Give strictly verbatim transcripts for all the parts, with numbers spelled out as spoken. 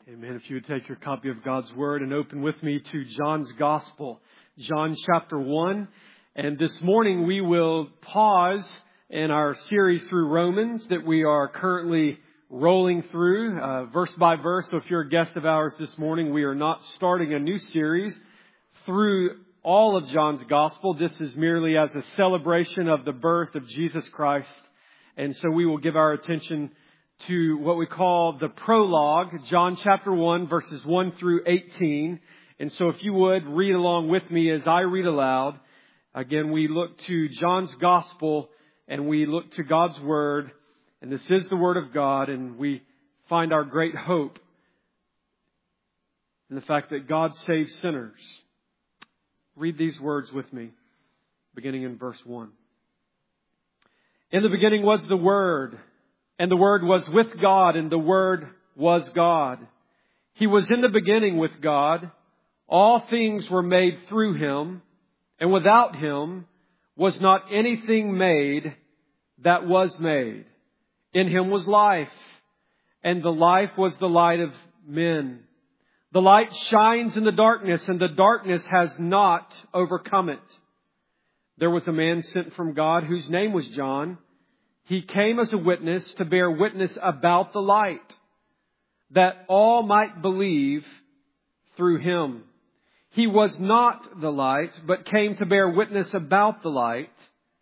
Amen. If you would take your copy of God's Word and open with me to John's Gospel, John chapter one. And this morning we will pause in our series through Romans that we are currently rolling through uh, verse by verse. So if you're a guest of ours this morning, we are not starting a new series through all of John's Gospel. This is merely as a celebration of the birth of Jesus Christ. And so we will give our attention to what we call the prologue, John chapter one, verses one through eighteen. And so if you would read along with me as I read aloud. Again, we look to John's Gospel and we look to God's Word. And this is the Word of God, and we find our great hope in the fact that God saves sinners. Read these words with me, beginning in verse one. In the beginning was the Word, and the Word was with God, and the Word was God. He was in the beginning with God. All things were made through Him, and without Him was not anything made that was made. In Him was life, and the life was the light of men. The light shines in the darkness, and the darkness has not overcome it. There was a man sent from God whose name was John. He came as a witness to bear witness about the light, that all might believe through him. He was not the light, but came to bear witness about the light,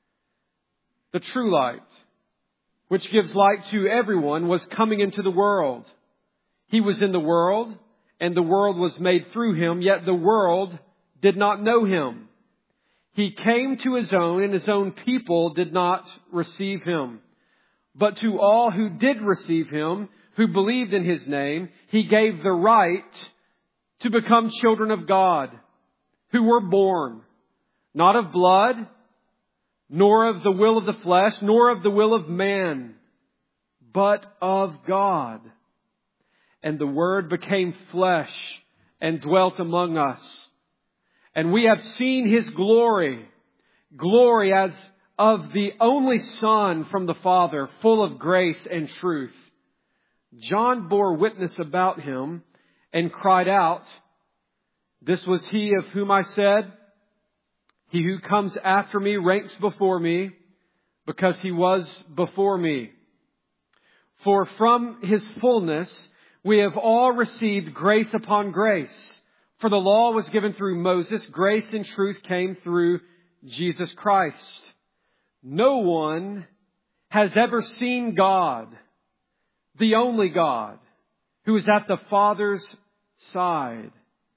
the true light, which gives light to everyone, was coming into the world. He was in the world, and the world was made through Him, yet the world did not know Him. He came to His own, and His own people did not receive Him. But to all who did receive Him, who believed in His name, He gave the right to become children of God, who were born, not of blood, nor of the will of the flesh, nor of the will of man, but of God. And the Word became flesh and dwelt among us. And we have seen His glory, glory as of the only Son from the Father, full of grace and truth. John bore witness about Him and cried out, "This was He of whom I said, He who comes after me ranks before me, because He was before me. For from His fullness we have all received grace upon grace. For the law was given through Moses, grace and truth came through Jesus Christ. No one has ever seen God, the only God, who is at the Father's side.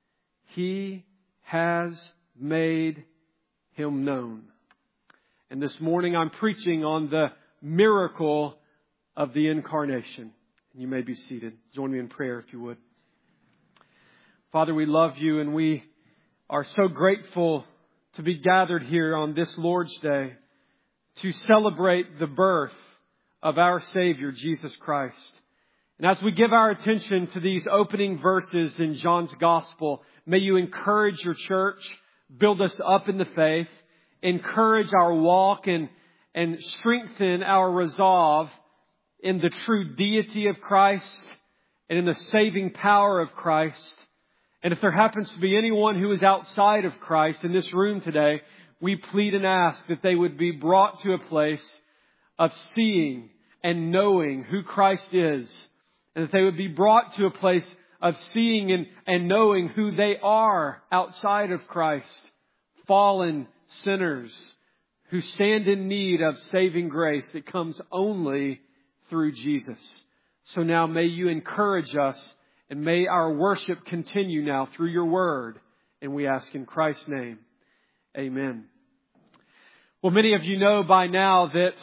He has made Him known." And this morning I'm preaching on the miracle of the incarnation. You may be seated. Join me in prayer if you would. Father, we love You, and we are so grateful to be gathered here on this Lord's Day to celebrate the birth of our Savior, Jesus Christ. And as we give our attention to these opening verses in John's Gospel, may You encourage Your church, build us up in the faith, encourage our walk, and, and strengthen our resolve in the true deity of Christ and in the saving power of Christ. And if there happens to be anyone who is outside of Christ in this room today, we plead and ask that they would be brought to a place of seeing and knowing who Christ is. And that they would be brought to a place of seeing and, and knowing who they are outside of Christ. Fallen sinners who stand in need of saving grace that comes only through Jesus. So now may You encourage us, and may our worship continue now through Your Word. And we ask in Christ's name. Amen. Well, many of you know by now that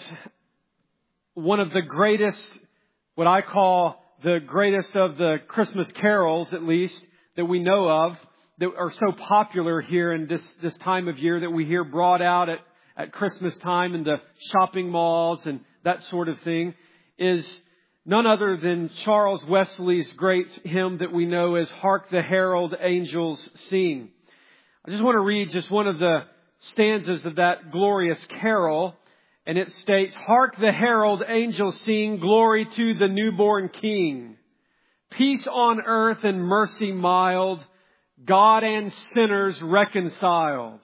one of the greatest, what I call the greatest of the Christmas carols, at least, that we know of, that are so popular here in this, this time of year, that we hear brought out at, at Christmas time in the shopping malls and that sort of thing, is none other than Charles Wesley's great hymn that we know as "Hark the Herald Angels Sing." I just want to read just one of the stanzas of that glorious carol, and it states, "Hark the herald angels sing, glory to the newborn King. peace on earth and mercy mild, God and sinners reconciled.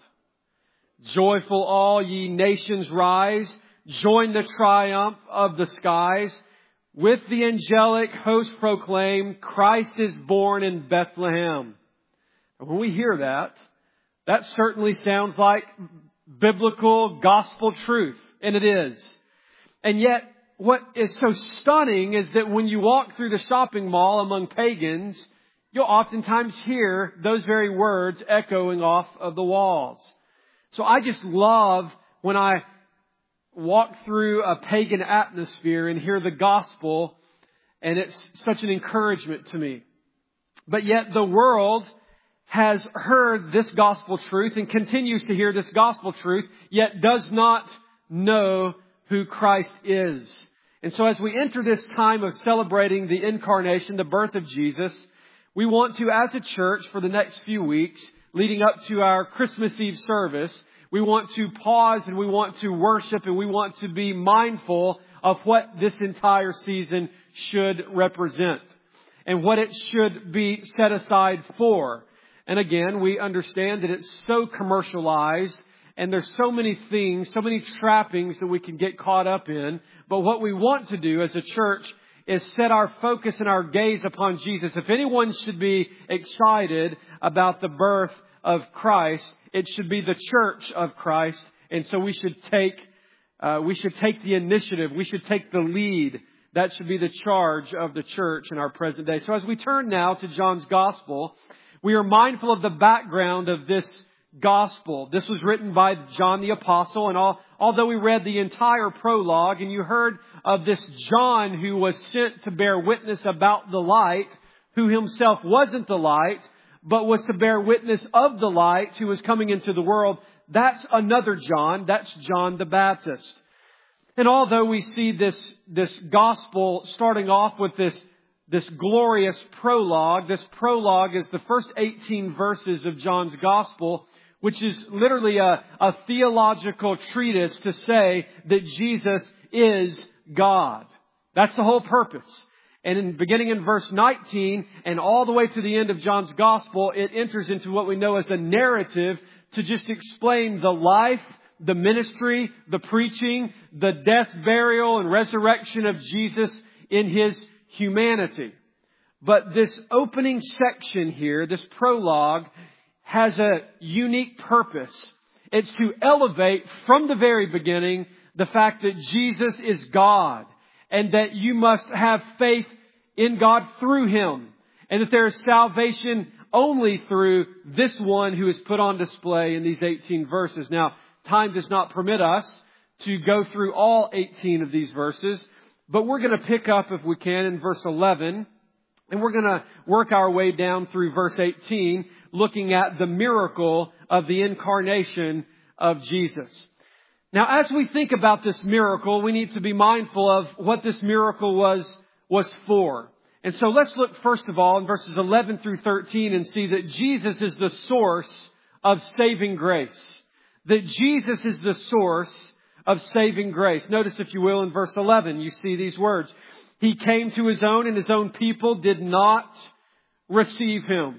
Joyful all ye nations rise, join the triumph of the skies. With the angelic host proclaim, Christ is born in Bethlehem. And when we hear that, that certainly sounds like biblical gospel truth. And it is. And yet, what is so stunning is that when you walk through the shopping mall among pagans, you'll oftentimes hear those very words echoing off of the walls. So I just love when I walk through a pagan atmosphere and hear the gospel, and it's such an encouragement to me. But yet the world has heard this gospel truth and continues to hear this gospel truth, yet does not know who Christ is. And so as we enter this time of celebrating the incarnation, the birth of Jesus, we want to, as a church, for the next few weeks, leading up to our Christmas Eve service, we want to pause and we want to worship and we want to be mindful of what this entire season should represent and what it should be set aside for. And again, we understand that it's so commercialized and there's so many things, so many trappings that we can get caught up in. But what we want to do as a church is set our focus and our gaze upon Jesus. If anyone should be excited about the birth of Christ, it should be the church of Christ. And so we should take, uh, we should take the initiative. We should take the lead. That should be the charge of the church in our present day. So as we turn now to John's Gospel, we are mindful of the background of this Gospel. This was written by John the Apostle, and all, although we read the entire prologue and you heard of this John who was sent to bear witness about the light, who himself wasn't the light, but was to bear witness of the light who was coming into the world, that's another John. That's John the Baptist. And although we see this, this Gospel starting off with this This glorious prologue. This prologue is the first eighteen verses of John's Gospel, which is literally a, a theological treatise to say that Jesus is God. That's the whole purpose. And in beginning in verse nineteen and all the way to the end of John's Gospel, it enters into what we know as a narrative to just explain the life, the ministry, the preaching, the death, burial, and resurrection of Jesus in His humanity. But this opening section here, this prologue, has a unique purpose. It's to elevate from the very beginning the fact that Jesus is God and that you must have faith in God through Him and that there is salvation only through this one who is put on display in these eighteen verses. Now, time does not permit us to go through all eighteen of these verses, but we're going to pick up, if we can, in verse eleven, and we're going to work our way down through verse eighteen, looking at the miracle of the incarnation of Jesus. Now, as we think about this miracle, we need to be mindful of what this miracle was, was for. And so let's look first of all in verses eleven through thirteen and see that Jesus is the source of saving grace. That Jesus is the source of saving grace. Notice, if you will, in verse eleven, you see these words. He came to His own, and His own people did not receive Him.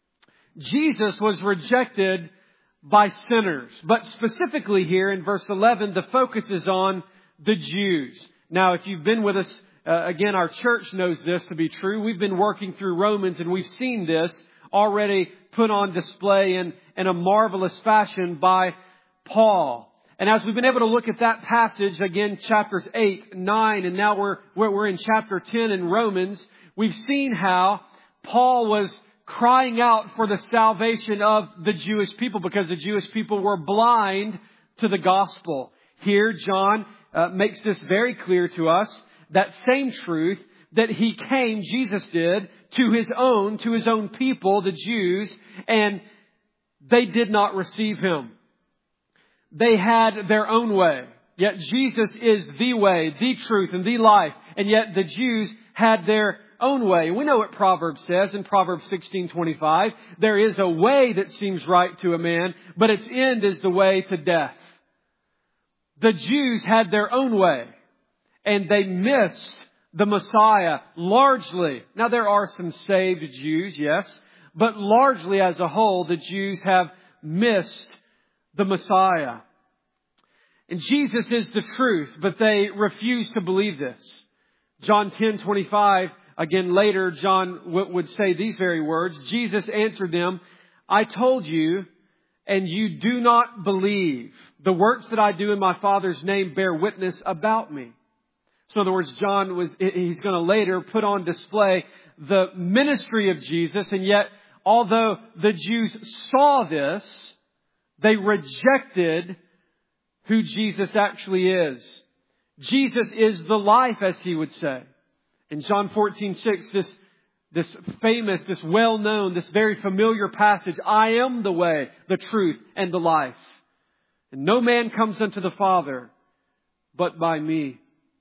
Jesus was rejected by sinners. But specifically here in verse eleven, the focus is on the Jews. Now, if you've been with us, uh, again, our church knows this to be true. We've been working through Romans, and we've seen this already put on display in, in a marvelous fashion by Paul. And as we've been able to look at that passage, again, chapters eight, nine, and now we're, we're in chapter ten in Romans, we've seen how Paul was crying out for the salvation of the Jewish people because the Jewish people were blind to the gospel. Here, John uh, makes this very clear to us, that same truth, that He came, Jesus did, to His own, to His own people, the Jews, and they did not receive Him. They had their own way. Yet Jesus is the way, the truth, and the life. And yet the Jews had their own way. We know what Proverbs says in Proverbs sixteen twenty-five. There is a way that seems right to a man, but its end is the way to death. The Jews had their own way, and they missed the Messiah largely. Now there are some saved Jews, yes, but largely as a whole, the Jews have missed the Messiah. And Jesus is the truth, but they refuse to believe this. John ten twenty-five, again later, John w- would say these very words. Jesus answered them, I told you, and you do not believe. The works that I do in my Father's name bear witness about me. So in other words, John was, he's going to later put on display the ministry of Jesus. And yet, although the Jews saw this, they rejected who Jesus actually is. Jesus is the life, as he would say. In John fourteen six, this, this famous, this well-known, this very familiar passage, I am the way, the truth, and the life. And no man comes unto the Father but by me.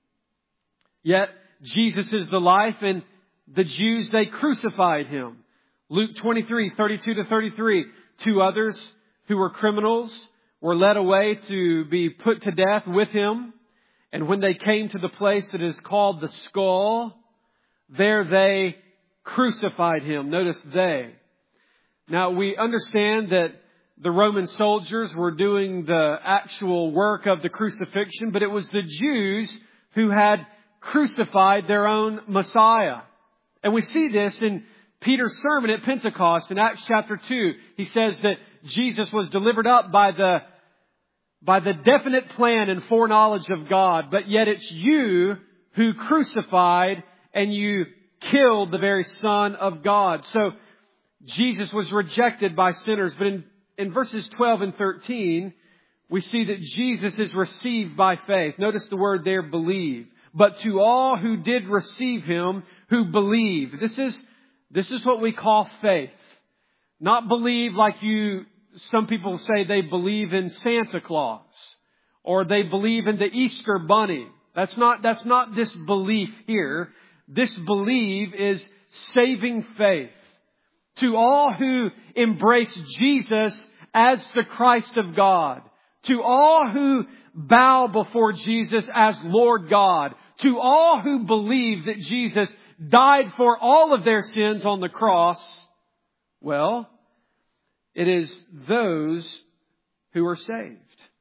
Yet, Jesus is the life, and the Jews, they crucified him. Luke twenty-three, thirty-two to thirty-three, two others who were criminals were led away to be put to death with him. And when they came to the place that is called the skull, there they crucified him. Notice they. Now we understand that the Roman soldiers were doing the actual work of the crucifixion, but it was the Jews who had crucified their own Messiah. And we see this in Peter's sermon at Pentecost in Acts chapter two. He says that Jesus was delivered up by the by the definite plan and foreknowledge of God, but yet it's you who crucified and you killed the very Son of God. So Jesus was rejected by sinners. But in, in verses twelve and thirteen, we see that Jesus is received by faith. Notice the word there, believe. But to all who did receive him, who believed. This is, this is what we call faith. Not believe like you, some people say they believe in Santa Claus. Or they believe in the Easter Bunny. That's not, that's not this belief here. This believe is saving faith. To all who embrace Jesus as the Christ of God. To all who bow before Jesus as Lord God. To all who believe that Jesus died for all of their sins on the cross. Well, it is those who are saved.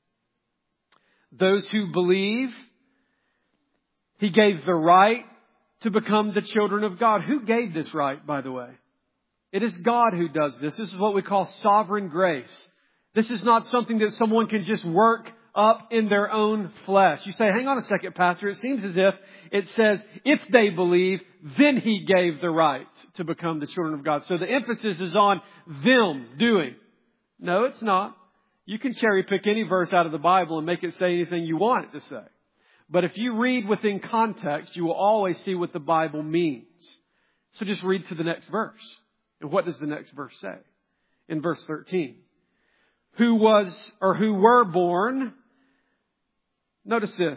Those who believe, He gave the right to become the children of God. Who gave this right, by the way? It is God who does this. This is what we call sovereign grace. This is not something that someone can just work up in their own flesh. You say, hang on a second, Pastor. It seems as if it says, if they believe, then He gave the right to become the children of God. So the emphasis is on them doing. No, it's not. You can cherry pick any verse out of the Bible and make it say anything you want it to say. But if you read within context, you will always see what the Bible means. So just read to the next verse. And what does the next verse say? In verse thirteen. Who was, or who were born, notice this,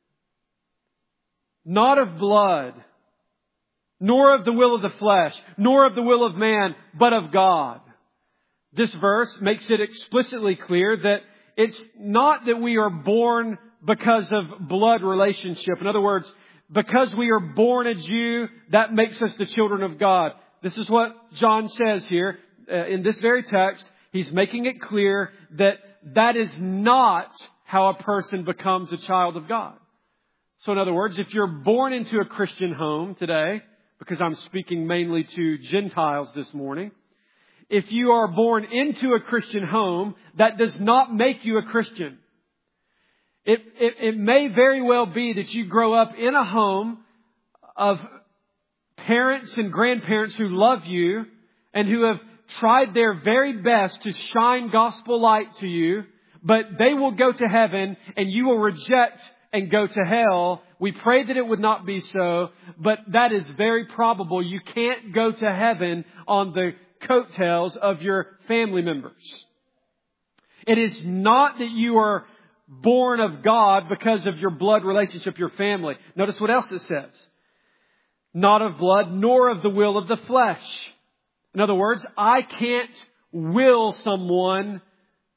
not of blood, nor of the will of the flesh, nor of the will of man, but of God. This verse makes it explicitly clear that it's not that we are born because of blood relationship. In other words, because we are born a Jew, that makes us the children of God. This is what John says here uh, in this very text. He's making it clear that that is not how a person becomes a child of God. So in other words, if you're born into a Christian home today, because I'm speaking mainly to Gentiles this morning, if you are born into a Christian home, that does not make you a Christian. It, it, it may very well be that you grow up in a home of parents and grandparents who love you and who have tried their very best to shine gospel light to you, but they will go to heaven and you will reject and go to hell. We pray that it would not be so, but that is very probable. You can't go to heaven on the coattails of your family members. It is not that you are born of God because of your blood relationship, your family. Notice what else it says. Not of blood, nor of the will of the flesh. In other words, I can't will someone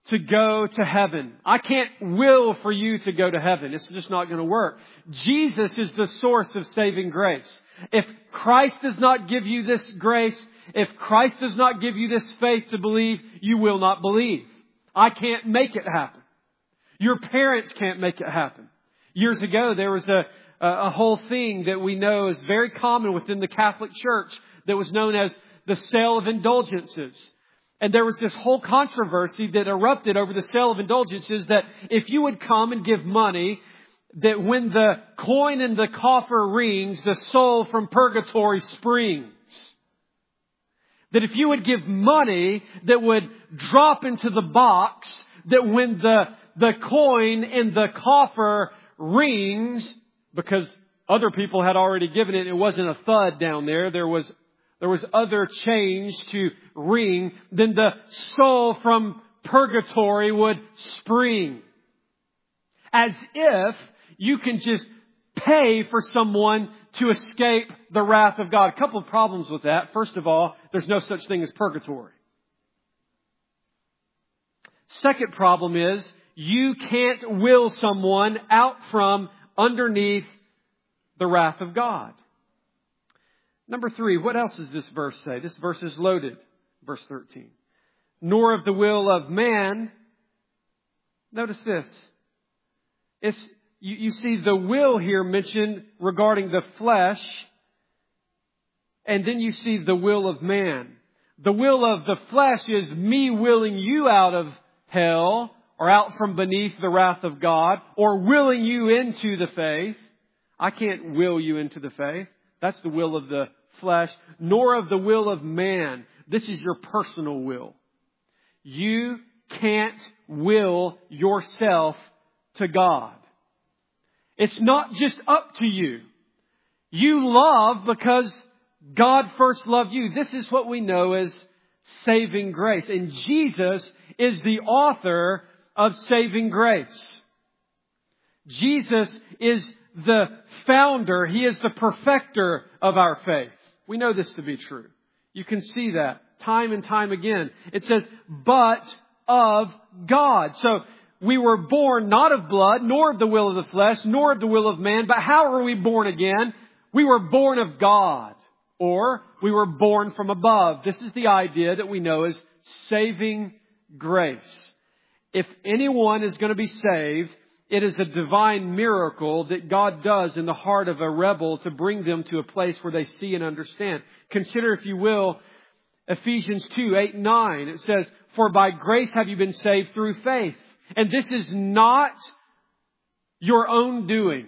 to go to heaven. I can't will for you to go to heaven. It's just not going to work. Jesus is the source of saving grace. If Christ does not give you this grace, if Christ does not give you this faith to believe, you will not believe. I can't make it happen. Your parents can't make it happen. Years ago, there was a, a whole thing that we know is very common within the Catholic Church that was known as the sale of indulgences. And there was this whole controversy that erupted over the sale of indulgences that if you would come and give money, that when the coin in the coffer rings, the soul from purgatory springs. That if you would give money that would drop into the box, that when the, the coin in the coffer rings, because other people had already given it, it wasn't a thud down there, there was There was other change to ring, then the soul from purgatory would spring. As if you can just pay for someone to escape the wrath of God. A couple of problems with that. First of all, there's no such thing as purgatory. Second problem is you can't will someone out from underneath the wrath of God. Number three, what else does this verse say? This verse is loaded. Verse thirteen. Nor of the will of man. Notice this. It's, you, you see the will here mentioned regarding the flesh. And then you see the will of man. The will of the flesh is me willing you out of hell or out from beneath the wrath of God or willing you into the faith. I can't will you into the faith. That's the will of the flesh, nor of the will of man. This is your personal will. You can't will yourself to God. It's not just up to you. You love because God first loved you. This is what we know as saving grace. And Jesus is the author of saving grace. Jesus is the founder. He is the perfecter of our faith. We know this to be true. You can see that time and time again. It says, but of God. So we were born not of blood, nor of the will of the flesh, nor of the will of man. But how were we born again? We were born of God. Or we were born from above. This is the idea that we know as saving grace. If anyone is going to be saved, it is a divine miracle that God does in the heart of a rebel to bring them to a place where they see and understand. Consider, if you will, Ephesians two, eight, nine. It says, for by grace have you been saved through faith. And this is not your own doing.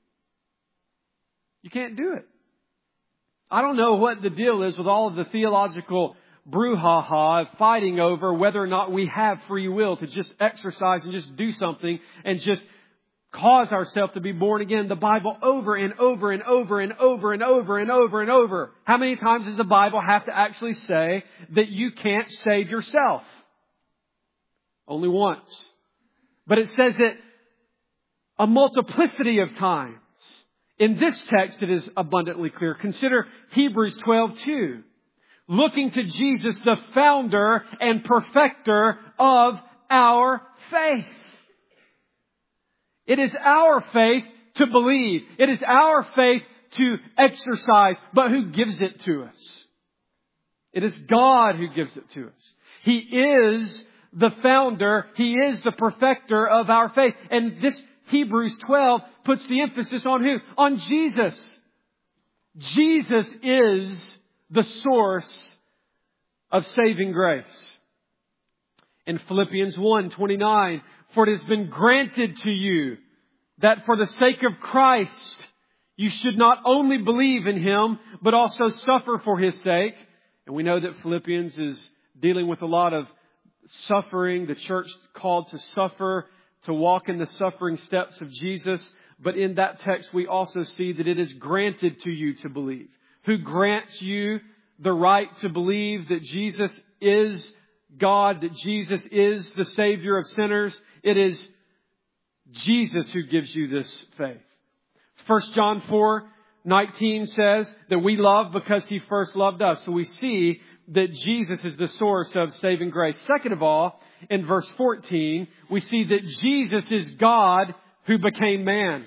You can't do it. I don't know what the deal is with all of the theological brouhaha of fighting over whether or not we have free will to just exercise and just do something and just cause ourselves to be born again. The Bible over and over and over and over and over and over and over. How many times does the Bible have to actually say that you can't save yourself? Only once. But it says it a multiplicity of times. In this text, it is abundantly clear. Consider Hebrews twelve two. Looking to Jesus, the founder and perfecter of our faith. It is our faith to believe. It is our faith to exercise. But who gives it to us? It is God who gives it to us. He is the founder. He is the perfecter of our faith. And this Hebrews twelve puts the emphasis on who? On Jesus. Jesus is the source of saving grace. In Philippians one twenty-nine, for it has been granted to you that for the sake of Christ, you should not only believe in Him, but also suffer for His sake. And we know that Philippians is dealing with a lot of suffering. The church called to suffer, to walk in the suffering steps of Jesus. But in that text, we also see that it is granted to you to believe. Who grants you the right to believe that Jesus is God, that Jesus is the Savior of sinners? It is Jesus who gives you this faith. First John four nineteen says that we love because He first loved us. So we see that Jesus is the source of saving grace. Second of all, in verse fourteen, we see that Jesus is God who became man.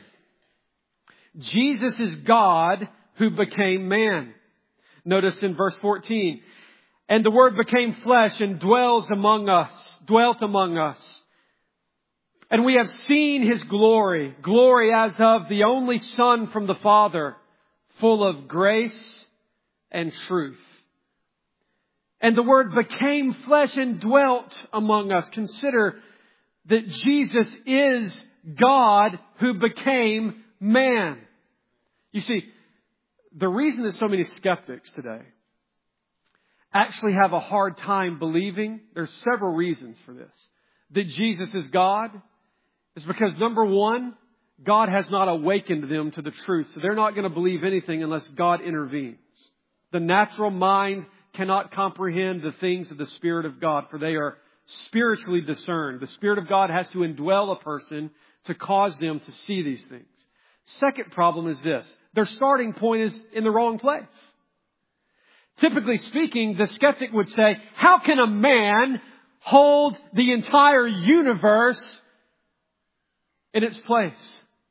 Jesus is God who became man. Notice in verse fourteen, and the Word became flesh and dwells among us, dwelt among us. And we have seen His glory, glory as of the only Son from the Father, full of grace and truth. And the Word became flesh and dwelt among us. Consider that Jesus is God who became man. You see, the reason that so many skeptics today actually have a hard time believing, there's several reasons for this, that Jesus is God, is because number one, God has not awakened them to the truth. So they're not going to believe anything unless God intervenes. The natural mind cannot comprehend the things of the Spirit of God, for they are spiritually discerned. The Spirit of God has to indwell a person to cause them to see these things. Second problem is this. Their starting point is in the wrong place. Typically speaking, the skeptic would say, how can a man hold the entire universe in its place?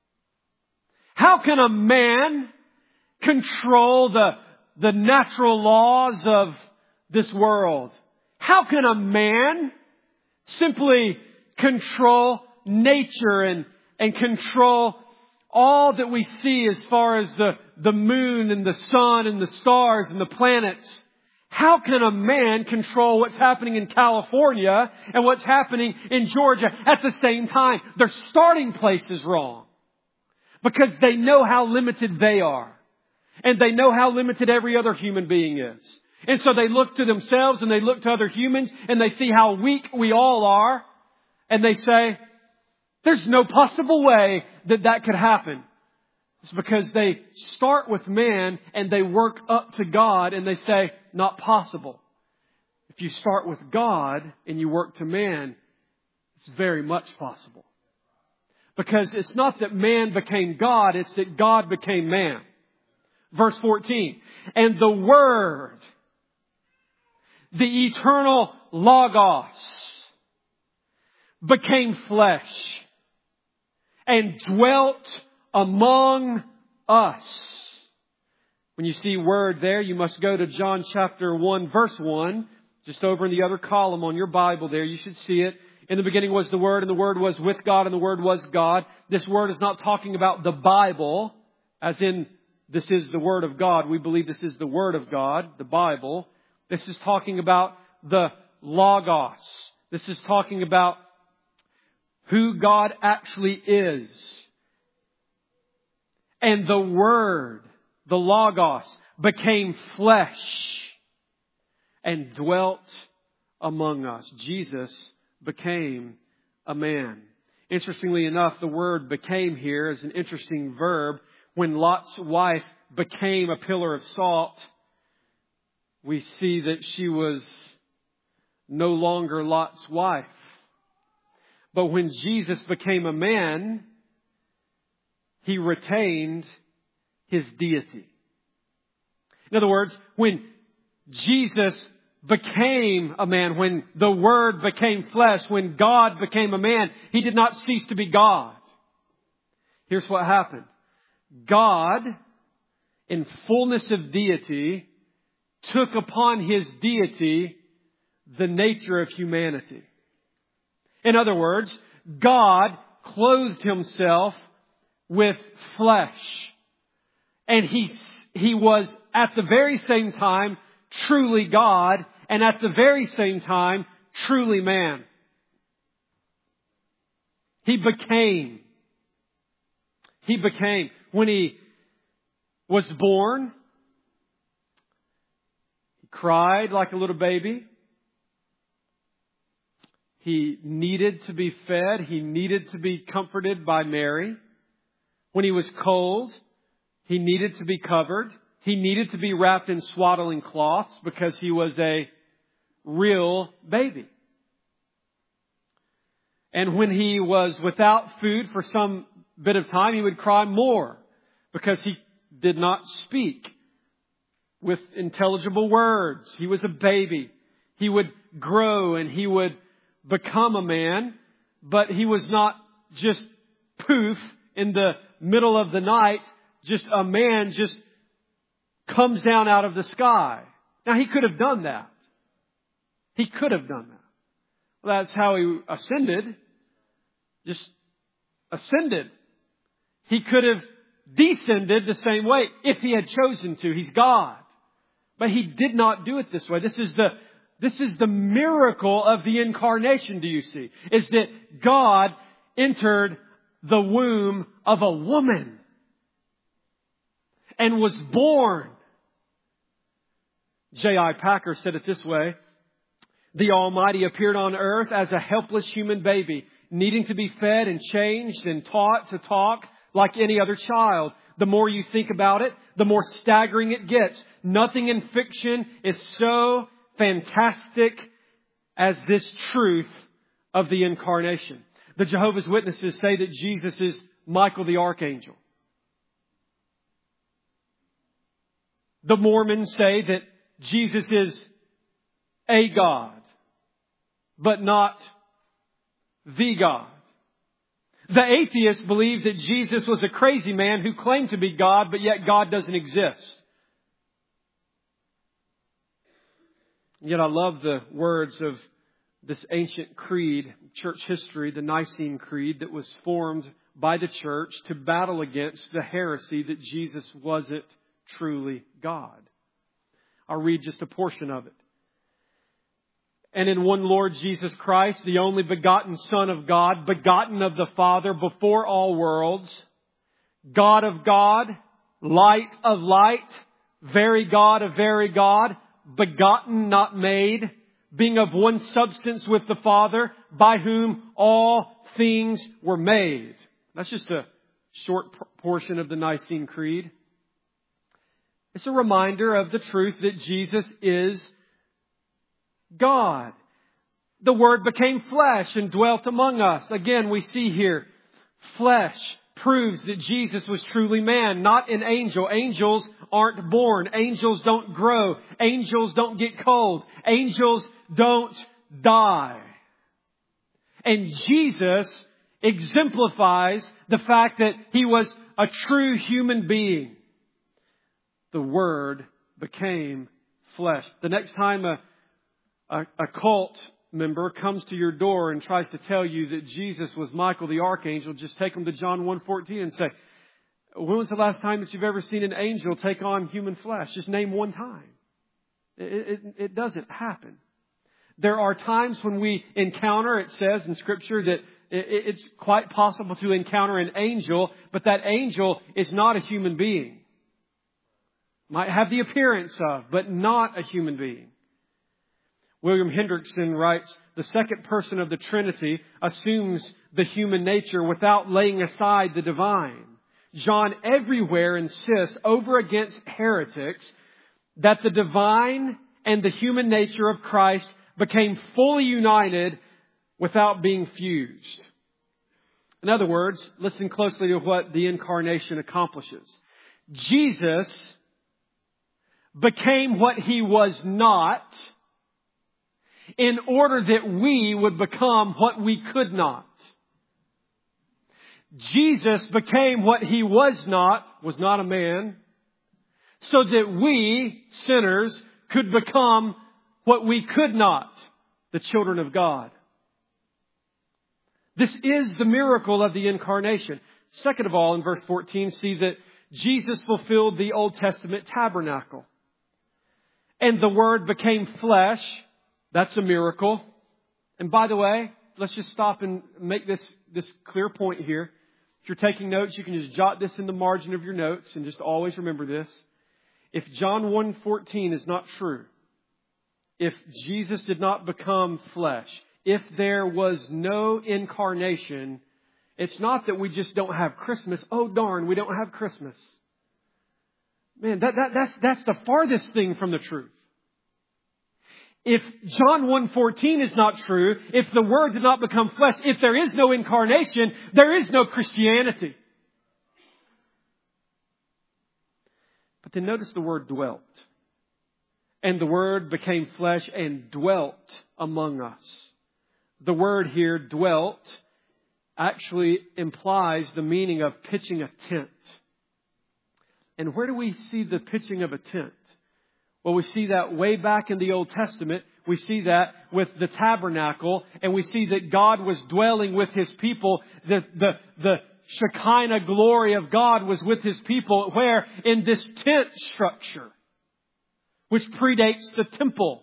How can a man control the, the natural laws of this world? How can a man simply control nature and, and control all that we see as far as the, the moon and the sun and the stars and the planets? How can a man control what's happening in California and what's happening in Georgia at the same time? Their starting place is wrong because they know how limited they are. And they know how limited every other human being is. And so they look to themselves and they look to other humans and they see how weak we all are. And they say, there's no possible way that that could happen. It's because they start with man and they work up to God and they say, not possible. If you start with God and you work to man, it's very much possible. Because it's not that man became God, it's that God became man. Verse fourteen, and the Word, the eternal Logos, became flesh and dwelt among us. When you see word there, you must go to John chapter one, verse one. Just over in the other column on your Bible there, you should see it. In the beginning was the Word, and the Word was with God, and the Word was God. This word is not talking about the Bible, as in this is the Word of God. We believe this is the Word of God, the Bible. This is talking about the Logos. This is talking about who God actually is. And the Word, the Logos, became flesh and dwelt among us. Jesus became a man. Interestingly enough, the word became here is an interesting verb. When Lot's wife became a pillar of salt, we see that she was no longer Lot's wife. But when Jesus became a man, He retained His deity. In other words, when Jesus became a man, when the Word became flesh, when God became a man, He did not cease to be God. Here's what happened. God, in fullness of deity, took upon His deity the nature of humanity. In other words, God clothed Himself with flesh. And He, he was at the very same time truly God, and at the very same time truly man. He became. He became. When He was born, He cried like a little baby. He needed to be fed. He needed to be comforted by Mary. When He was cold, He needed to be covered. He needed to be wrapped in swaddling cloths because He was a real baby. And when He was without food for some bit of time, He would cry more because He did not speak with intelligible words. He was a baby. He would grow and he would become a man, but he was not just poof in the middle of the night, just a man just comes down out of the sky. Now he could have done that. He could have done that. Well, that's how he ascended. Just ascended. He could have descended the same way if he had chosen to. He's God. But he did not do it this way. This is the, this is the miracle of the incarnation, do you see? Is that God entered the womb of a woman and was born. J I Packer said it this way: the Almighty appeared on earth as a helpless human baby, needing to be fed and changed and taught to talk like any other child. The more you think about it, the more staggering it gets. Nothing in fiction is so fantastic as this truth of the incarnation. The Jehovah's Witnesses say that Jesus is Michael the Archangel. The Mormons say that Jesus is a God, but not the God. The atheists believe that Jesus was a crazy man who claimed to be God, but yet God doesn't exist. Yet I love the words of this ancient creed, church history, the Nicene Creed, that was formed by the church to battle against the heresy that Jesus wasn't truly God. I'll read just a portion of it. And in one Lord Jesus Christ, the only begotten Son of God, begotten of the Father before all worlds, God of God, light of light, very God of very God, begotten, not made, being of one substance with the Father, by whom all things were made. That's just a short portion of the Nicene Creed. It's a reminder of the truth that Jesus is God. The Word became flesh and dwelt among us. Again, we see here, flesh proves that Jesus was truly man, not an angel. Angels aren't born. Angels don't grow. Angels don't get cold. Angels don't die. And Jesus exemplifies the fact that He was a true human being. The Word became flesh. The next time a, a, a cult member comes to your door and tries to tell you that Jesus was Michael the Archangel, just take them to John one fourteen and say, when was the last time that you've ever seen an angel take on human flesh? Just name one time. It, it, it doesn't happen. There are times when we encounter, it says in Scripture, that it's quite possible to encounter an angel, but that angel is not a human being. Might have the appearance of, but not a human being. William Hendrickson writes, the second person of the Trinity assumes the human nature without laying aside the divine. John everywhere insists over against heretics that the divine and the human nature of Christ became fully united without being fused. In other words, listen closely to what the incarnation accomplishes. Jesus became what He was not in order that we would become what we could not. Jesus became what He was not, was not a man, so that we, sinners, could become what we could not, the children of God. This is the miracle of the incarnation. Second of all, in verse fourteen, see that Jesus fulfilled the Old Testament tabernacle. And the Word became flesh. That's a miracle. And by the way, let's just stop and make this, this clear point here. If you're taking notes, you can just jot this in the margin of your notes and just always remember this. If John one fourteen is not true, if Jesus did not become flesh, if there was no incarnation, it's not that we just don't have Christmas. Oh darn, we don't have Christmas. Man, that, that, that's, that's the farthest thing from the truth. If John one fourteen is not true, if the Word did not become flesh, if there is no incarnation, there is no Christianity. But then notice the word dwelt. And the Word became flesh and dwelt among us. The word here, dwelt, actually implies the meaning of pitching a tent. And where do we see the pitching of a tent? Well, we see that way back in the Old Testament. We see that with the tabernacle, and we see that God was dwelling with His people. The, the, the Shekinah glory of God was with His people, where? In this tent structure, which predates the temple.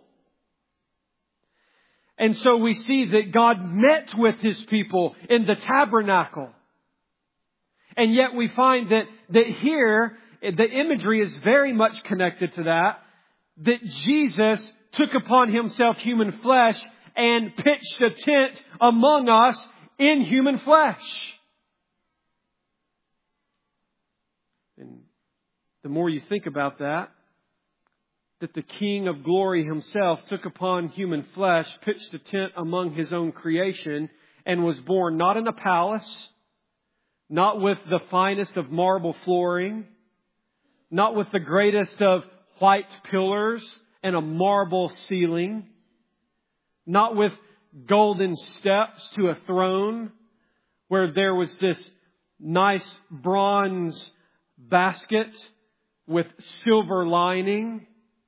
And so we see that God met with His people in the tabernacle. And yet we find that, that here, the imagery is very much connected to that. That Jesus took upon Himself human flesh and pitched a tent among us in human flesh. And the more you think about that, that the King of glory Himself took upon human flesh, pitched a tent among His own creation, and was born not in a palace, not with the finest of marble flooring, not with the greatest of white pillars and a marble ceiling, not with golden steps to a throne where there was this nice bronze basket with silver lining,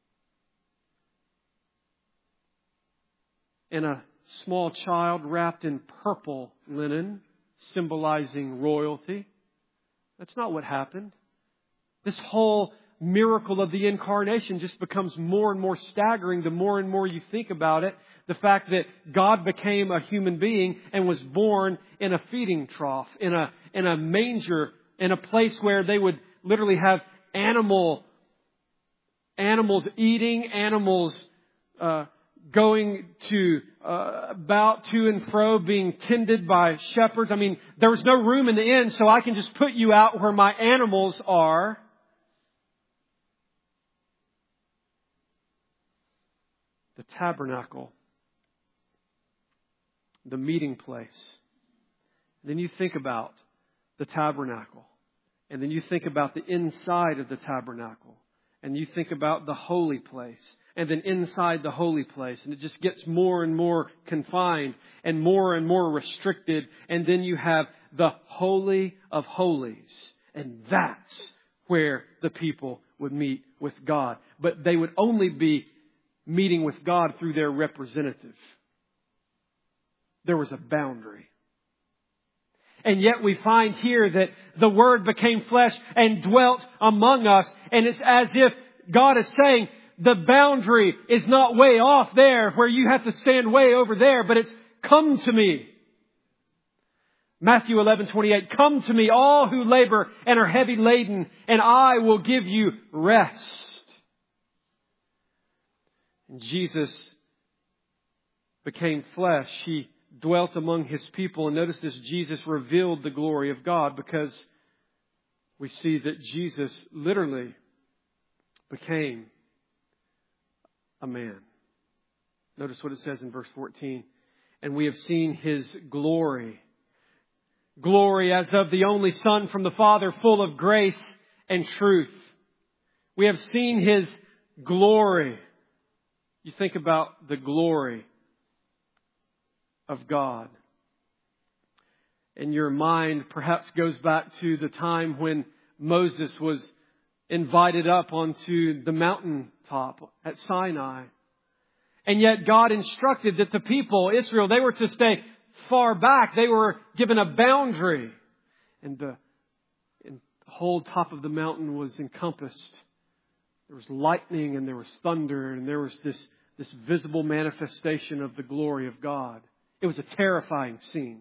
and a small child wrapped in purple linen, symbolizing royalty. That's not what happened. This whole miracle of the incarnation just becomes more and more staggering the more and more you think about it. The fact that God became a human being and was born in a feeding trough, in a, in a manger, in a place where they would literally have animal, animals eating, animals, uh, going to uh, about to and fro, being tended by shepherds. I mean, there was no room in the inn, so I can just put you out where my animals are. The tabernacle, the meeting place. Then you think about the tabernacle, and then you think about the inside of the tabernacle, and you think about the holy place, and then inside the holy place. And it just gets more and more confined and more and more restricted. And then you have the Holy of Holies. And that's where the people would meet with God. But they would only be meeting with God through their representative. There was a boundary. And yet we find here that the Word became flesh and dwelt among us. And it's as if God is saying, the boundary is not way off there where you have to stand way over there, but it's come to me. Matthew eleven twenty-eight, come to me, all who labor and are heavy laden, and I will give you rest. And Jesus became flesh. He dwelt among His people. And notice this, Jesus revealed the glory of God, because we see that Jesus literally became a man. Notice what it says in verse fourteen. And we have seen His glory. Glory as of the only Son from the Father, full of grace and truth. We have seen His glory. You think about the glory of God. And your mind perhaps goes back to the time when Moses was invited up onto the mountaintop at Sinai. And yet God instructed that the people, Israel, they were to stay far back. They were given a boundary. And the, and the whole top of the mountain was encompassed. There was lightning and there was thunder and there was this, this visible manifestation of the glory of God. It was a terrifying scene.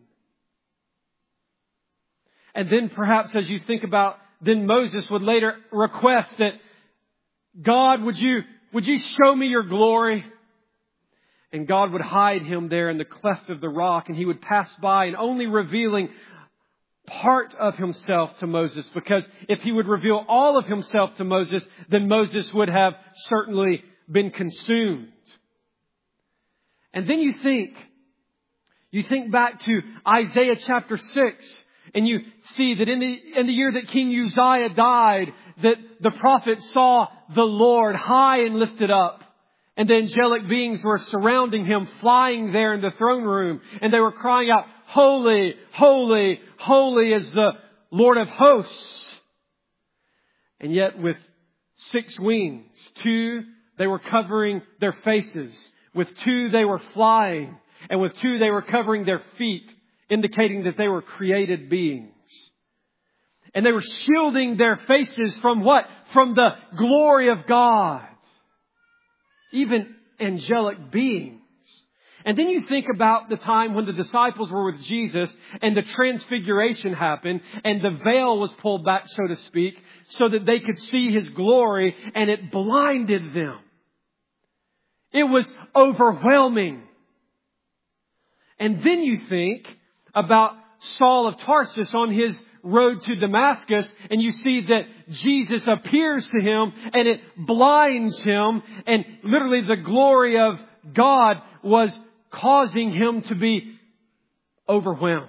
And then perhaps as you think about, then Moses would later request that, God, would you, would you show me your glory? And God would hide him there in the cleft of the rock, and he would pass by and only revealing part of himself to Moses. Because if he would reveal all of himself to Moses, then Moses would have certainly been consumed. And then you think, you think back to Isaiah chapter six, and you see that in the, in the year that King Uzziah died, that the prophet saw the Lord high and lifted up. And the angelic beings were surrounding Him, flying there in the throne room. And they were crying out, "Holy, holy, holy is the Lord of hosts." And yet with six wings, two, they were covering their faces. With two, they were flying. And with two, they were covering their feet, indicating that they were created beings. And they were shielding their faces from what? From the glory of God. Even angelic beings. And then you think about the time when the disciples were with Jesus and the transfiguration happened and the veil was pulled back, so to speak, so that they could see His glory, and it blinded them. It was overwhelming. And then you think about Saul of Tarsus on his road to Damascus, and you see that Jesus appears to him and it blinds him, and literally the glory of God was causing him to be overwhelmed.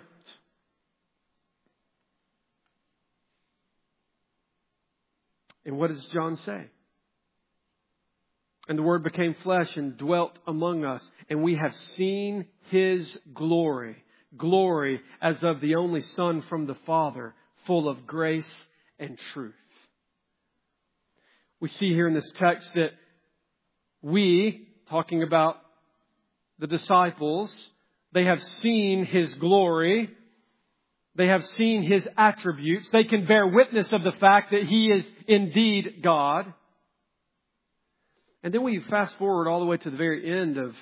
And what does John say? "And the Word became flesh and dwelt among us, and we have seen His glory. Glory as of the only Son from the Father, full of grace and truth." We see here in this text that we, talking about the disciples, they have seen His glory. They have seen His attributes. They can bear witness of the fact that He is indeed God. And then we fast forward all the way to the very end of,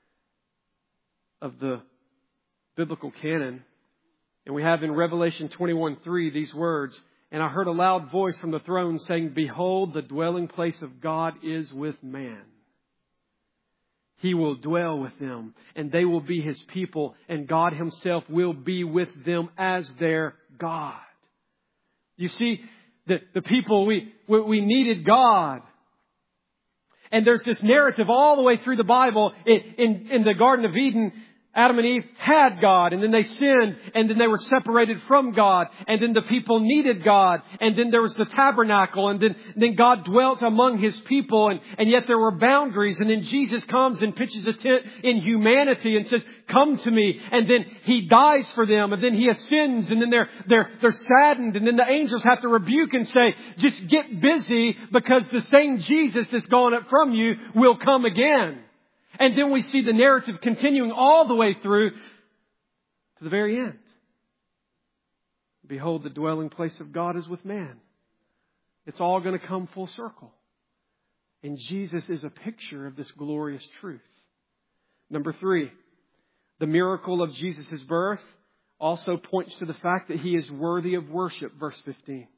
of the biblical canon. And we have in Revelation twenty-one three these words, "And I heard a loud voice from the throne saying, Behold, the dwelling place of God is with man. He will dwell with them, and they will be His people, and God Himself will be with them as their God." You see, the, the people, we, we, we needed God. And there's this narrative all the way through the Bible. In, in, in the Garden of Eden, Adam and Eve had God, and then they sinned, and then they were separated from God, and then the people needed God, and then there was the tabernacle, and then, and then God dwelt among His people, and, and yet there were boundaries, and then Jesus comes and pitches a tent in humanity and says, "Come to me," and then He dies for them, and then He ascends, and then they're, they're, they're saddened, and then the angels have to rebuke and say, "Just get busy, because the same Jesus that's gone up from you will come again." And then we see the narrative continuing all the way through to the very end. "Behold, the dwelling place of God is with man." It's all going to come full circle. And Jesus is a picture of this glorious truth. Number three, the miracle of Jesus' birth also points to the fact that He is worthy of worship. Verse fifteen.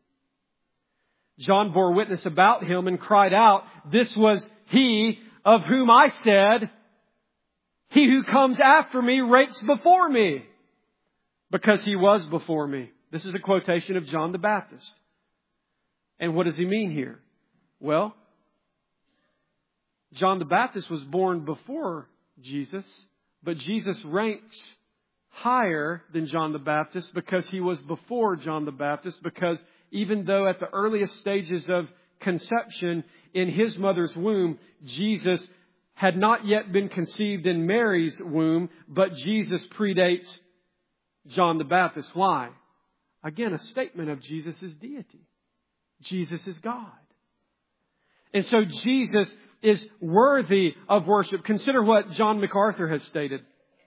"John bore witness about Him and cried out, This was He of whom I said, He who comes after me ranks before me, because He was before me." This is a quotation of John the Baptist. And what does he mean here? Well, John the Baptist was born before Jesus, but Jesus ranks higher than John the Baptist because He was before John the Baptist, because even though at the earliest stages of conception in His mother's womb, Jesus had not yet been conceived in Mary's womb, but Jesus predates John the Baptist. Why? Again, a statement of Jesus' deity. Jesus is God. And so Jesus is worthy of worship. Consider what John MacArthur has stated.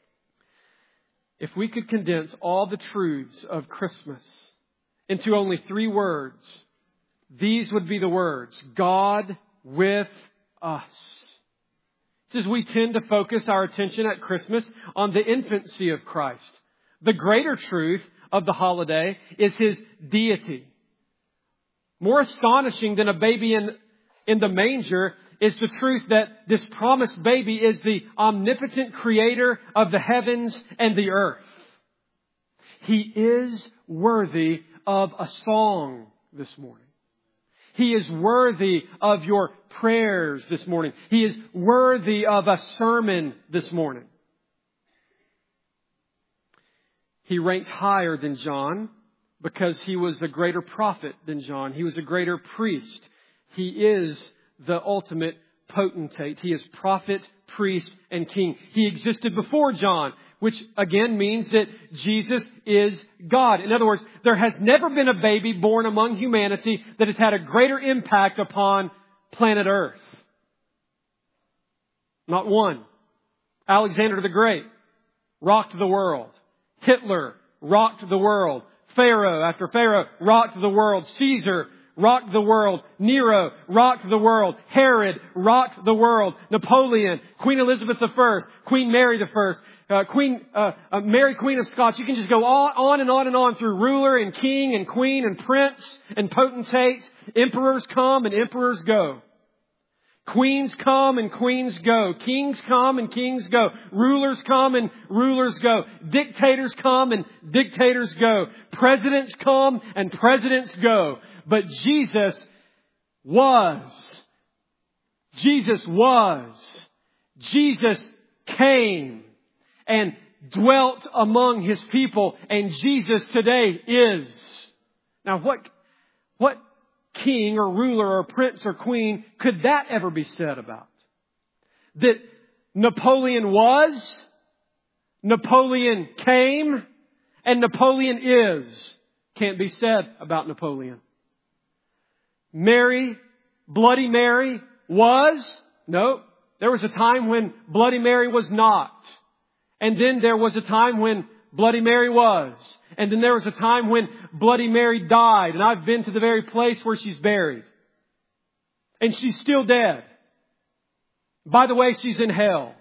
If we could condense all the truths of Christmas into only three words, these would be the words: God with us. It says we tend to focus our attention at Christmas on the infancy of Christ. The greater truth of the holiday is His deity. More astonishing than a baby in, in the manger is the truth that this promised baby is the omnipotent creator of the heavens and the earth. He is worthy of a song this morning. He is worthy of your prayers this morning. He is worthy of a sermon this morning. He ranked higher than John because He was a greater prophet than John. He was a greater priest. He is the ultimate potentate. He is prophet, priest, and king. He existed before John, which again means that Jesus is God. In other words, there has never been a baby born among humanity that has had a greater impact upon planet Earth. Not one. Alexander the Great rocked the world. Hitler rocked the world. Pharaoh after Pharaoh rocked the world. Caesar rocked the world. Nero rocked the world. Herod rocked the world. Napoleon, Queen Elizabeth the First, Queen Mary the First, uh, Queen uh, uh, Mary Queen of Scots. You can just go on, on and on and on through ruler and king and queen and prince and potentate. Emperors come and emperors go. Queens come and queens go. Kings come and kings go. Rulers come and rulers go. Dictators come and dictators go. Presidents come and presidents go. But Jesus was. Jesus was. Jesus came and dwelt among His people. And Jesus today is. Now what, what king or ruler or prince or queen could that ever be said about? That Napoleon was, Napoleon came, and Napoleon is. Can't be said about Napoleon. Mary, Bloody Mary was. No, there was a time when Bloody Mary was not. And then there was a time when Bloody Mary was. And then there was a time when Bloody Mary died. And I've been to the very place where she's buried. And she's still dead. By the way, she's in hell.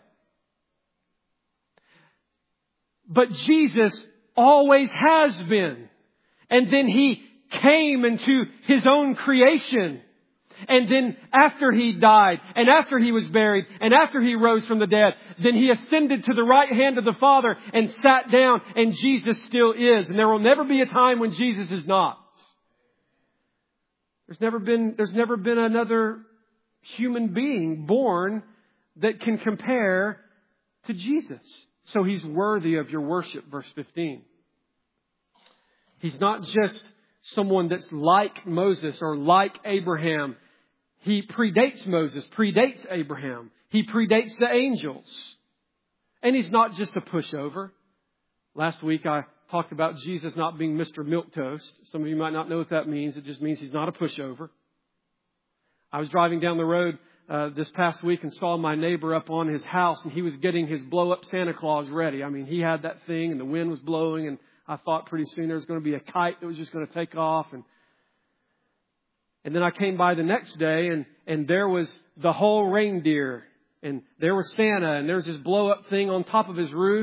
But Jesus always has been. And then He came into His own creation. And then after He died, and after He was buried, and after He rose from the dead, then He ascended to the right hand of the Father and sat down, and Jesus still is. And there will never be a time when Jesus is not. There's never been, there's never been another human being born that can compare to Jesus. So He's worthy of your worship, verse fifteen. He's not just someone that's like Moses or like Abraham. He predates Moses, predates Abraham. He predates the angels. And He's not just a pushover. Last week I talked about Jesus not being Mister Milquetoast. Some of you might not know what that means. It just means He's not a pushover. I was driving down the road uh, this past week and saw my neighbor up on his house, and he was getting his blow-up Santa Claus ready. I mean, he had that thing and the wind was blowing, and I thought pretty soon there was going to be a kite that was just going to take off. And And then I came by the next day, and, and there was the whole reindeer. And there was Santa, and there's this blow-up thing on top of his roof.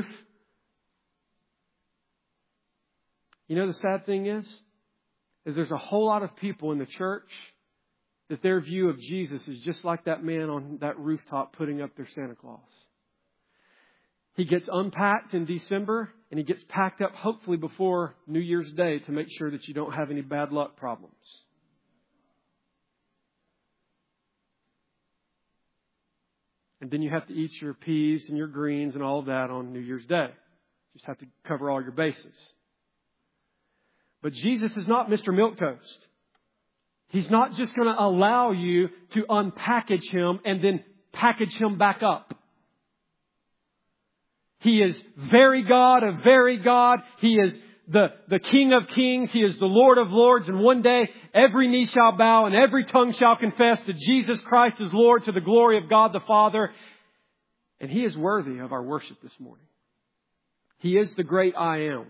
You know the sad thing is? Is there's a whole lot of people in the church that their view of Jesus is just like that man on that rooftop putting up their Santa Claus. He gets unpacked in December, and he gets packed up hopefully before New Year's Day to make sure that you don't have any bad luck problems. And then you have to eat your peas and your greens and all of that on New Year's Day. You just have to cover all your bases. But Jesus is not Mister Milquetoast. He's not just going to allow you to unpackage Him and then package Him back up. He is very God of very God. He is the, the King of kings. He is the Lord of lords. And one day every knee shall bow and every tongue shall confess that Jesus Christ is Lord to the glory of God the Father. And He is worthy of our worship this morning. He is the great I am.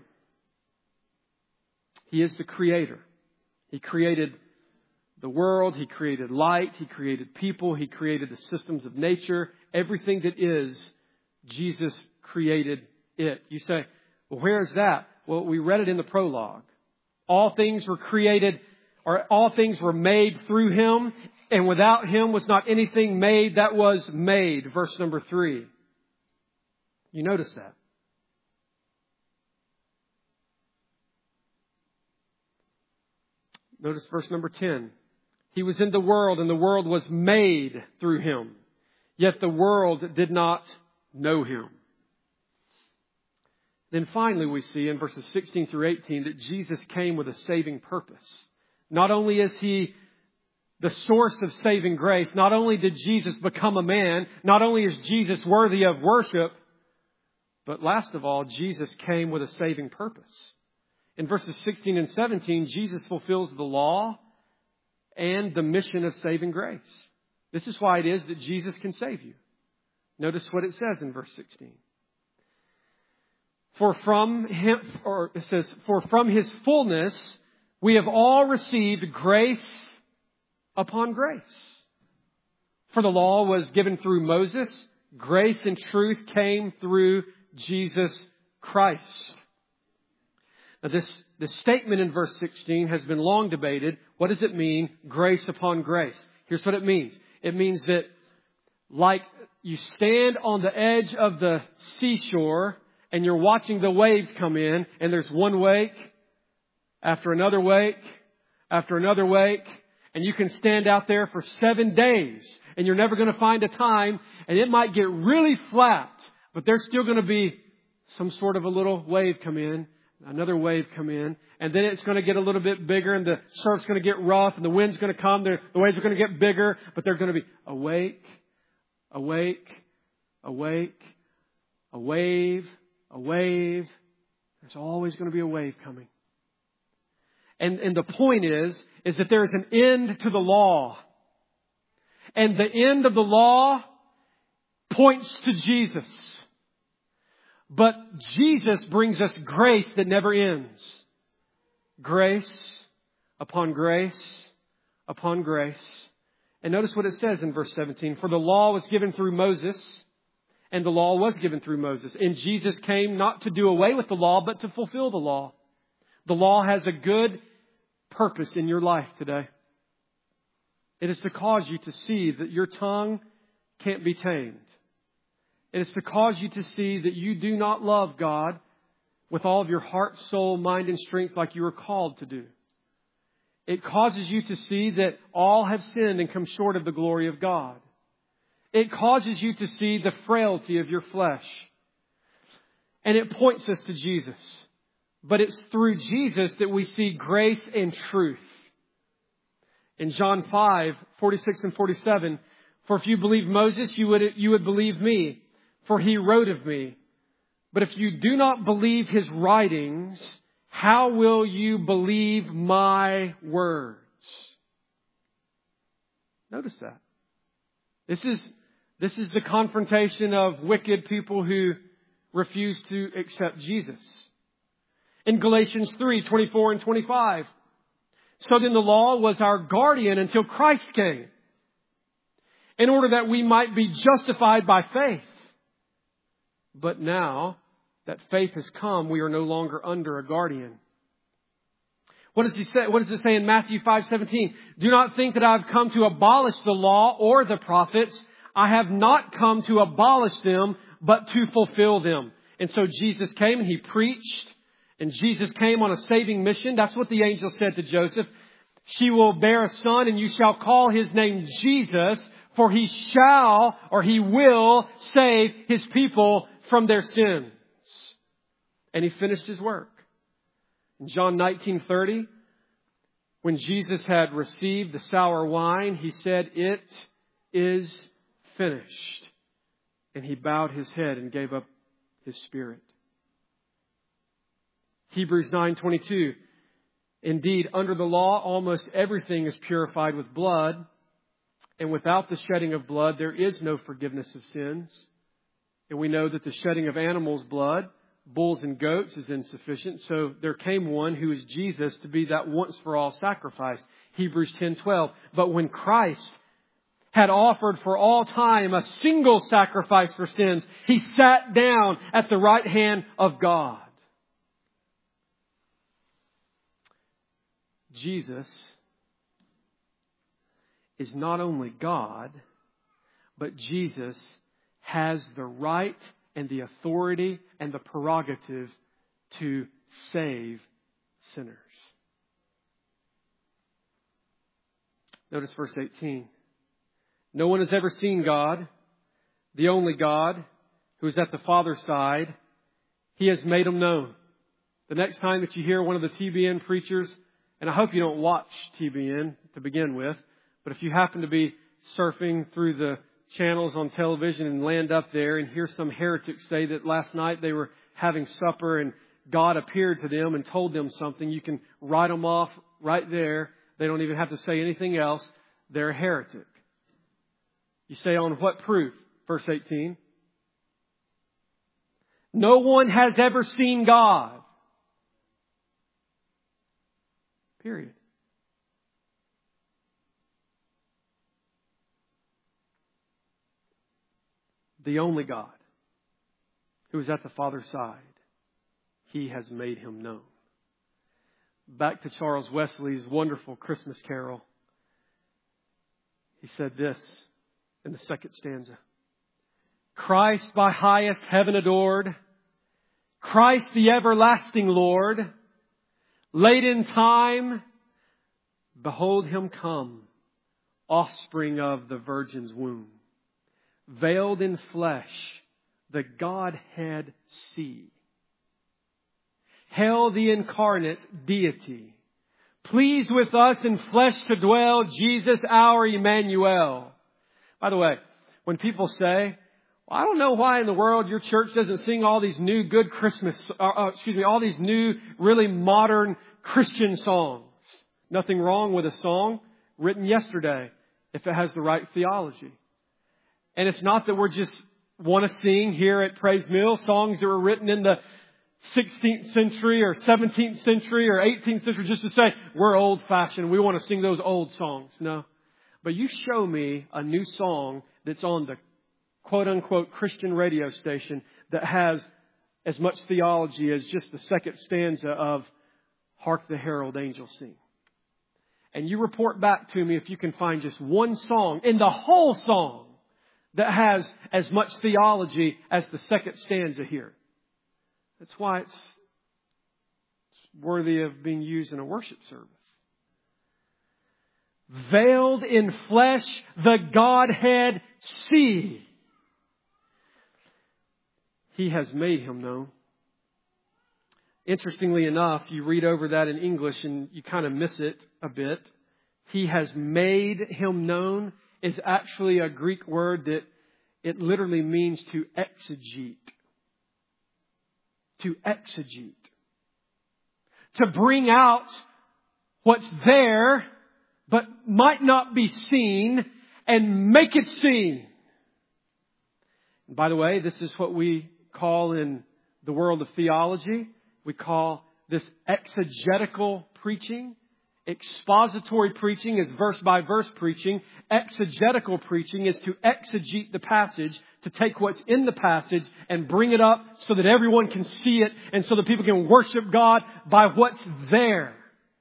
He is the Creator. He created the world. He created light. He created people. He created the systems of nature. Everything that is, Jesus created it. You say, well, where is that? Well, we read it in the prologue. All things were created, or all things were made through Him, and without Him was not anything made that was made. Verse number three. You notice that. Notice verse number ten. He was in the world, and the world was made through Him. Yet the world did not know Him. Then finally we see in verses sixteen through eighteen that Jesus came with a saving purpose. Not only is He the source of saving grace, not only did Jesus become a man, not only is Jesus worthy of worship, but last of all, Jesus came with a saving purpose. In verses sixteen and seventeen, Jesus fulfills the law and the mission of saving grace. This is why it is that Jesus can save you. Notice what it says in verse sixteen. For from him, or it says, for from His fullness we have all received grace upon grace. For the law was given through Moses, grace and truth came through Jesus Christ. Now this, this statement in verse sixteen has been long debated. What does it mean, grace upon grace? Here's what it means. It means that like you stand on the edge of the seashore and you're watching the waves come in, and there's one wake after another wake after another wake, and you can stand out there for seven days and you're never going to find a time, and it might get really flat, but there's still going to be some sort of a little wave come in, another wave come in, and then it's going to get a little bit bigger, and the surf's going to get rough, and the wind's going to come, the waves are going to get bigger, but they're going to be a wake, a wake, a wake, a wave, a wave. There's always going to be a wave coming. And, and the point is, is that there is an end to the law. And the end of the law points to Jesus. But Jesus brings us grace that never ends. Grace upon grace upon grace. And notice what it says in verse seventeen. For the law was given through Moses, and the law was given through Moses. And Jesus came not to do away with the law, but to fulfill the law. The law has a good purpose in your life today. It is to cause you to see that your tongue can't be tamed. It is to cause you to see that you do not love God with all of your heart, soul, mind, and strength like you were called to do. It causes you to see that all have sinned and come short of the glory of God. It causes you to see the frailty of your flesh. And it points us to Jesus. But it's through Jesus that we see grace and truth. In John five, forty-six and forty-seven, for if you believe Moses, you would, you would believe me, for he wrote of me. But if you do not believe his writings, how will you believe my words? Notice that. This is, this is the confrontation of wicked people who refuse to accept Jesus. In Galatians three, twenty-four and twenty-five. So then the law was our guardian until Christ came, in order that we might be justified by faith. But now that faith has come, we are no longer under a guardian. What does he say? What does it say in Matthew five seventeen? Do not think that I have come to abolish the law or the prophets. I have not come to abolish them, but to fulfill them. And so Jesus came and he preached. And Jesus came on a saving mission. That's what the angel said to Joseph. She will bear a son, and you shall call his name Jesus, for he shall, or he will, save his people from their sins. And he finished his work. In John nineteen thirty, when Jesus had received the sour wine, he said, "It is finished." And he bowed his head and gave up his spirit. Hebrews nine twenty-two. Indeed, under the law, almost everything is purified with blood. And without the shedding of blood, there is no forgiveness of sins. And we know that the shedding of animals' blood, bulls and goats, is insufficient. So there came one who is Jesus to be that once for all sacrifice. Hebrews ten twelve. But when Christ had offered for all time a single sacrifice for sins, he sat down at the right hand of God. Jesus is not only God, but Jesus has the right and the authority and the prerogative to save sinners. Notice verse eighteen. No one has ever seen God, the only God, who is at the Father's side. He has made him known. The next time that you hear one of the T B N preachers, and I hope you don't watch T B N to begin with, but But if you happen to be surfing through the channels on television and land up there and hear some heretics say that last night they were having supper and God appeared to them and told them something, you can write them off right there. They don't even have to say anything else. They're a heretic. You say, on what proof? Verse eighteen. No one has ever seen God. Period. The only God who is at the Father's side, He has made Him known. Back to Charles Wesley's wonderful Christmas carol. He said this in the second stanza. Christ by highest heaven adored, Christ the everlasting Lord, late in time, behold Him come, offspring of the Virgin's womb. Veiled in flesh, the Godhead see. Hail the incarnate deity. Pleased with us in flesh to dwell, Jesus our Emmanuel. By the way, when people say, well, I don't know why in the world your church doesn't sing all these new good Christmas, uh, uh, excuse me, all these new really modern Christian songs. Nothing wrong with a song written yesterday if it has the right theology. And it's not that we're just want to sing here at Praise Mill songs that were written in the sixteenth century or seventeenth century or eighteenth century just to say we're old fashioned. We want to sing those old songs. No. But you show me a new song that's on the quote unquote Christian radio station that has as much theology as just the second stanza of Hark the Herald Angels Sing. And you report back to me if you can find just one song in the whole song that has as much theology as the second stanza here. That's why it's, it's worthy of being used in a worship service. Veiled in flesh, the Godhead see. He has made Him known. Interestingly enough, you read over that in English and you kind of miss it a bit. He has made Him known is actually a Greek word that it literally means to exegete. To exegete. To bring out what's there but might not be seen and make it seen. And by the way, this is what we call in the world of theology, we call this exegetical preaching. Expository preaching is verse by verse preaching. Exegetical preaching is to exegete the passage, to take what's in the passage and bring it up so that everyone can see it and so that people can worship God by what's there.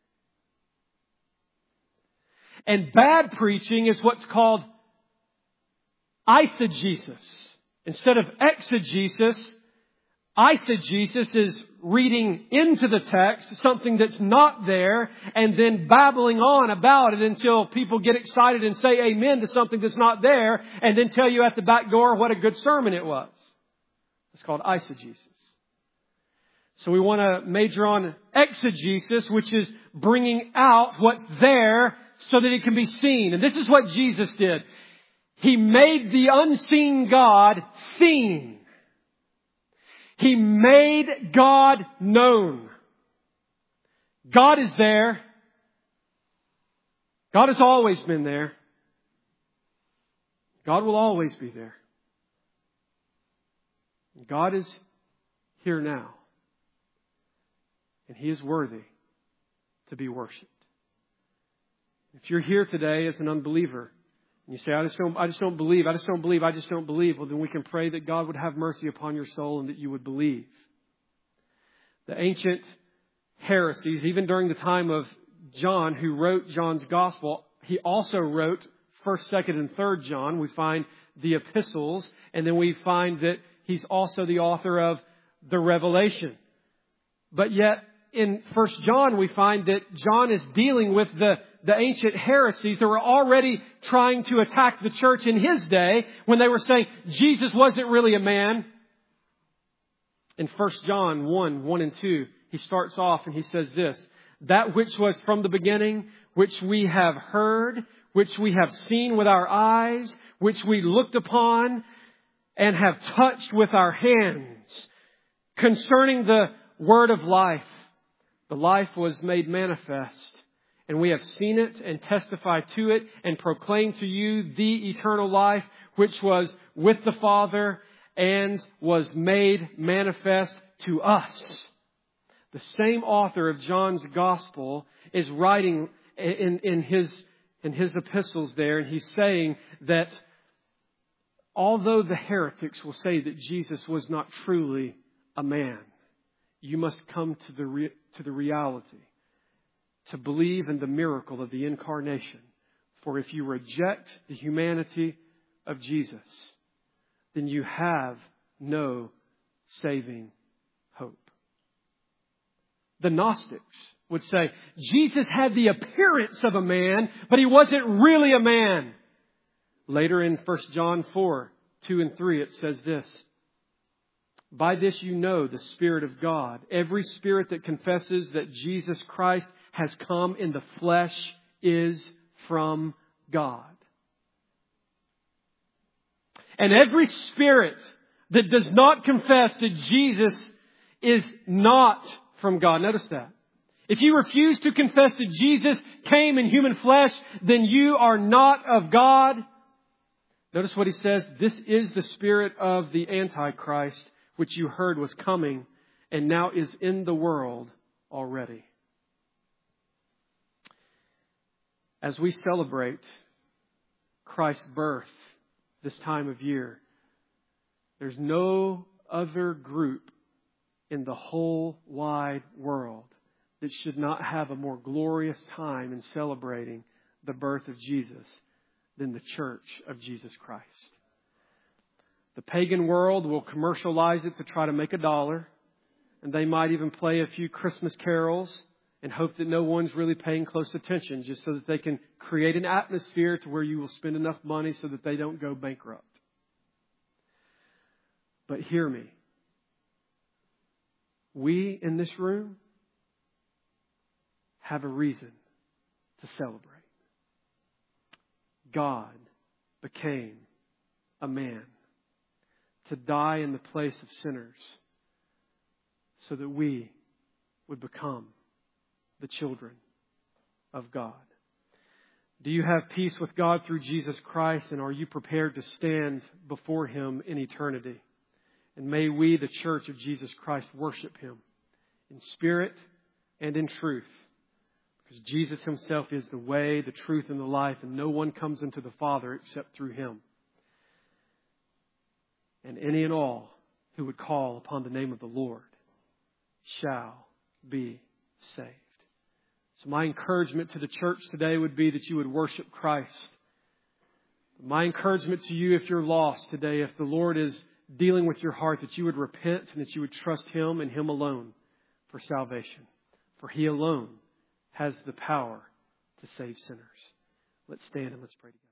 And bad preaching is what's called eisegesis. Instead of exegesis, eisegesis is reading into the text something that's not there and then babbling on about it until people get excited and say amen to something that's not there and then tell you at the back door what a good sermon it was. It's called eisegesis. So we want to major on exegesis, which is bringing out what's there so that it can be seen. And this is what Jesus did. He made the unseen God seen. He made God known. God is there. God has always been there. God will always be there. God is here now. And He is worthy to be worshipped. If you're here today as an unbeliever, and you say, I just don't, I just don't believe, I just don't believe, I just don't believe. Well, then we can pray that God would have mercy upon your soul and that you would believe. The ancient heresies, even during the time of John, who wrote John's Gospel, he also wrote first, second, and third John. We find the epistles, and then we find that he's also the author of the Revelation. But yet, in First John, we find that John is dealing with the, the ancient heresies that were already trying to attack the church in his day when they were saying Jesus wasn't really a man. In First John one, one and two, he starts off and he says this, that which was from the beginning, which we have heard, which we have seen with our eyes, which we looked upon and have touched with our hands, concerning the word of life. The life was made manifest, and we have seen it and testify to it and proclaim to you the eternal life, which was with the Father and was made manifest to us. The same author of John's Gospel is writing in, in his, in his epistles there, and he's saying that although the heretics will say that Jesus was not truly a man, you must come to the re- to the reality, to believe in the miracle of the incarnation. For if you reject the humanity of Jesus, then you have no saving hope. The Gnostics would say Jesus had the appearance of a man, but he wasn't really a man. Later in First John four, two and three, it says this: by this you know the Spirit of God. Every spirit that confesses that Jesus Christ has come in the flesh is from God. And every spirit that does not confess that Jesus is not from God. Notice that. If you refuse to confess that Jesus came in human flesh, then you are not of God. Notice what he says. This is the spirit of the Antichrist, which you heard was coming and now is in the world already. As we celebrate Christ's birth this time of year, there's no other group in the whole wide world that should not have a more glorious time in celebrating the birth of Jesus than the Church of Jesus Christ. The pagan world will commercialize it to try to make a dollar. And they might even play a few Christmas carols and hope that no one's really paying close attention, just so that they can create an atmosphere to where you will spend enough money so that they don't go bankrupt. But hear me. We in this room have a reason to celebrate. God became a man to die in the place of sinners so that we would become the children of God. Do you have peace with God through Jesus Christ, and are you prepared to stand before Him in eternity? And may we, the Church of Jesus Christ, worship Him in spirit and in truth. Because Jesus Himself is the way, the truth, and the life, and no one comes into the Father except through Him. And any and all who would call upon the name of the Lord shall be saved. So my encouragement to the church today would be that you would worship Christ. My encouragement to you, if you're lost today, if the Lord is dealing with your heart, that you would repent and that you would trust Him and Him alone for salvation. For He alone has the power to save sinners. Let's stand and let's pray together.